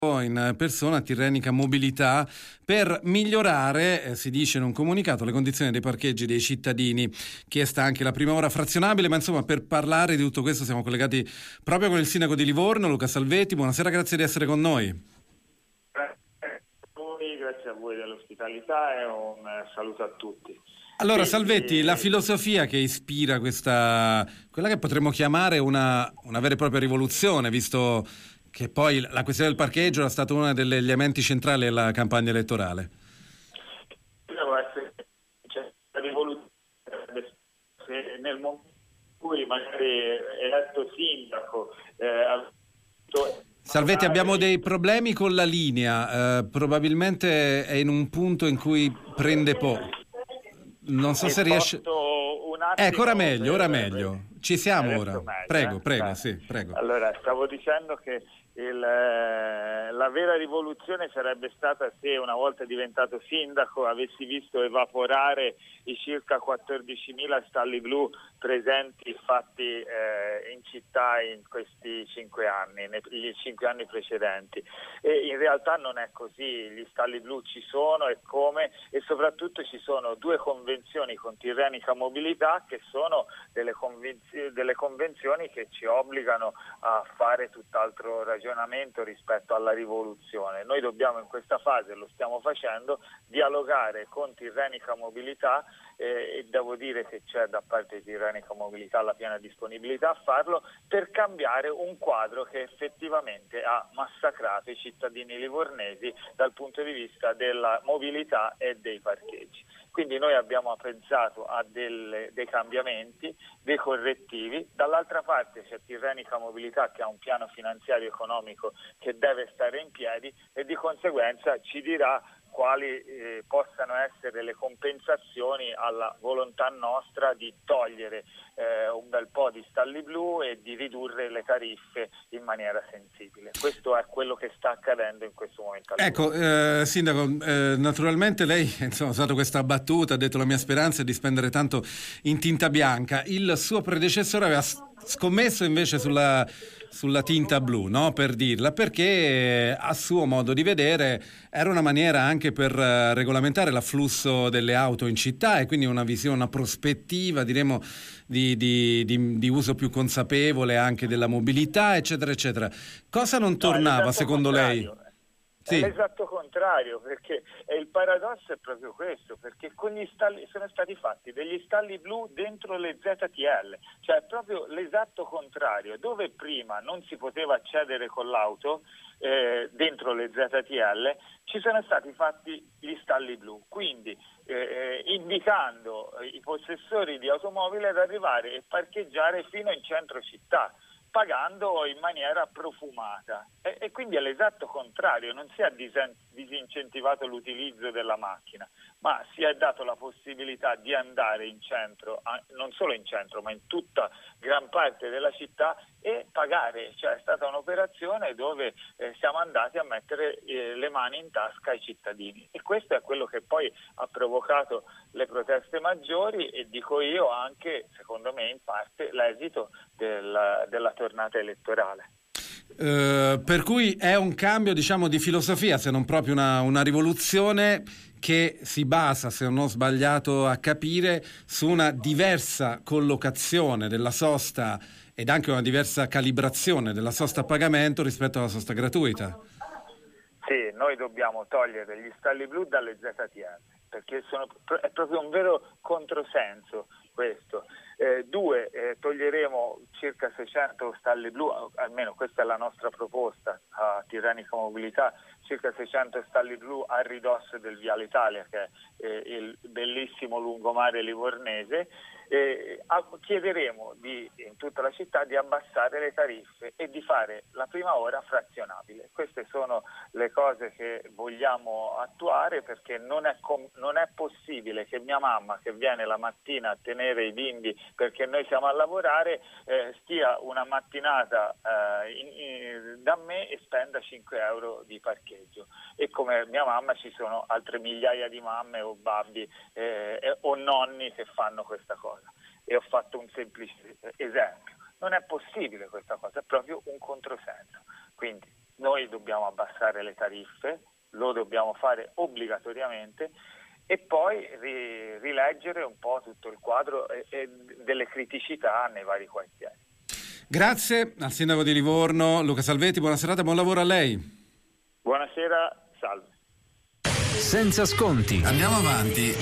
in persona a Tirrenica Mobilità per migliorare, si dice in un comunicato, le condizioni dei parcheggi dei cittadini. Chiesta anche la prima ora frazionabile, ma insomma, per parlare di tutto questo siamo collegati proprio con il sindaco di Livorno, Luca Salvetti. Buonasera, grazie di essere con noi. Grazie a voi dell'ospitalità e un saluto a tutti. Allora, Salvetti, la filosofia che ispira quella che potremmo chiamare una vera e propria rivoluzione, visto che poi la questione del parcheggio era stata uno degli elementi centrali della campagna elettorale. La rivoluzione nel momento in cui magari eletto sindaco Salvetti, abbiamo dei problemi con la linea, probabilmente è in un punto in cui prende non so se riesce. Ecco, ora meglio. Ci siamo ora. Meglio, prego, sì, prego. Allora, stavo dicendo che la vera rivoluzione sarebbe stata se una volta diventato sindaco avessi visto evaporare i circa 14.000 stalli blu presenti fatti in città in questi 5 anni, negli 5 anni precedenti. E in realtà non è così, gli stalli blu ci sono e come, e soprattutto ci sono 2 convenzioni con Tirrenica Mobilità che sono delle convenzioni che ci obbligano a fare tutt'altro ragionamento rispetto alla rivoluzione. Noi dobbiamo in questa fase, lo stiamo facendo, dialogare con Tirrenica Mobilità e devo dire che c'è da parte di Tirrenica Mobilità la piena disponibilità a farlo per cambiare un quadro che effettivamente ha massacrato i cittadini livornesi dal punto di vista della mobilità e dei parcheggi. Quindi noi abbiamo pensato a dei cambiamenti, dei correttivi. Dall'altra parte c'è Tirrenica Mobilità che ha un piano finanziario economico che deve stare in piedi e di conseguenza ci dirà quali possano essere le compensazioni alla volontà nostra di togliere un bel po' di stalli blu e di ridurre le tariffe in maniera sensibile. Questo è quello che sta accadendo in questo momento. Ecco, Sindaco, naturalmente lei ha usato questa battuta, ha detto la mia speranza è di spendere tanto in tinta bianca. Il suo predecessore aveva scommesso invece sulla tinta blu, no? Per dirla, perché a suo modo di vedere era una maniera anche per regolamentare l'afflusso delle auto in città e quindi una visione, una prospettiva, diremo, di uso più consapevole anche della mobilità, eccetera, eccetera. Cosa non tornava secondo lei? È l'esatto contrario, perché il paradosso è proprio questo, perché con gli stalli sono stati fatti degli stalli blu dentro le ZTL, cioè è proprio l'esatto contrario, dove prima non si poteva accedere con l'auto dentro le ZTL, ci sono stati fatti gli stalli blu, quindi indicando i possessori di automobili ad arrivare e parcheggiare fino in centro città, pagando in maniera profumata e quindi è l'esatto contrario, non si è disincentivato l'utilizzo della macchina, ma si è dato la possibilità di andare in centro, non solo in centro, ma in tutta gran parte della città e pagare, cioè è stata un'operazione dove siamo andati a mettere le mani in tasca ai cittadini e questo è quello che poi ha provocato le proteste maggiori e dico io anche, secondo me in parte, l'esito della tornata elettorale. Per cui è un cambio, diciamo, di filosofia, se non proprio una rivoluzione che si basa, se non ho sbagliato a capire, su una diversa collocazione della sosta ed anche una diversa calibrazione della sosta a pagamento rispetto alla sosta gratuita. Sì, noi dobbiamo togliere gli stalli blu dalle ZTL, perché è proprio un vero controsenso questo. 2, toglieremo circa 600 stalli blu, almeno questa è la nostra proposta a Tirrenica Mobilità, circa 600 stalli blu a ridosso del Viale Italia, che è il bellissimo lungomare livornese. Chiederemo in tutta la città di abbassare le tariffe e di fare la prima ora frazionabile. Queste sono le cose che vogliamo attuare perché non è possibile che mia mamma, che viene la mattina a tenere i bimbi perché noi siamo a lavorare, stia una mattinata da me e spenda 5 euro di parcheggio. E come mia mamma ci sono altre migliaia di mamme o babbi o nonni che fanno questa cosa. E ho fatto un semplice esempio. Non è possibile questa cosa, è proprio un controsenso. Quindi noi dobbiamo abbassare le tariffe, lo dobbiamo fare obbligatoriamente, e poi rileggere un po' tutto il quadro e delle criticità nei vari quartieri. Grazie al sindaco di Livorno, Luca Salvetti, buona serata, buon lavoro a lei. Buonasera, salve. Senza sconti. Andiamo avanti.